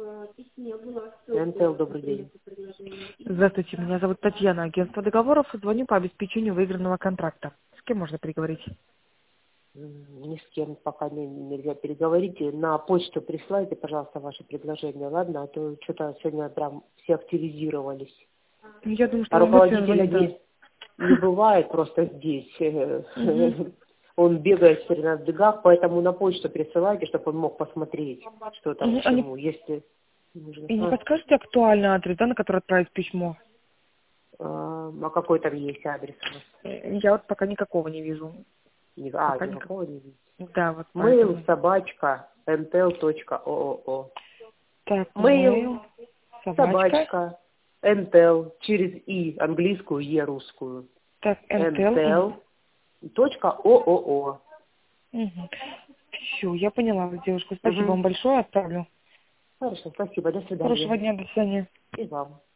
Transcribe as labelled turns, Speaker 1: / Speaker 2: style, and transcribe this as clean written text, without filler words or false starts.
Speaker 1: НТЛ, добрый день.
Speaker 2: Здравствуйте, меня зовут Татьяна, агентство договоров. Звоню по обеспечению выигранного контракта. С кем можно переговорить?
Speaker 1: Ни с кем пока нельзя переговорить. На почту присылайте, пожалуйста, ваши предложения, ладно? А то что-то сегодня прям все активизировались.
Speaker 2: Я думаю, что
Speaker 1: А
Speaker 2: вам быстро
Speaker 1: руководителя
Speaker 2: звонить,
Speaker 1: не бывает просто здесь.
Speaker 2: да.
Speaker 1: Он бегает все время в бегах, поэтому на почту присылайте, чтобы он мог посмотреть, что там к
Speaker 2: А
Speaker 1: чему. Если нужно.
Speaker 2: не подскажете актуальный адрес, да, на который отправить письмо?
Speaker 1: А какой там есть адрес у вас?
Speaker 2: Я вот пока никакого не вижу. Пока никак.
Speaker 1: Никакого не видите.
Speaker 2: Да, вот
Speaker 1: Mail
Speaker 2: поэтому.
Speaker 1: собачка ntel.oo.
Speaker 2: Так,
Speaker 1: Mail
Speaker 2: mail, собачка.
Speaker 1: собачка ntel через и английскую, е русскую.
Speaker 2: Так, NTL.
Speaker 1: ntel.oo.
Speaker 2: Все, я поняла, девушка. Спасибо
Speaker 1: Угу.
Speaker 2: вам большое, отправлю.
Speaker 1: Хорошо, спасибо, до свидания.
Speaker 2: Хорошего дня, до свидания.
Speaker 1: И вам.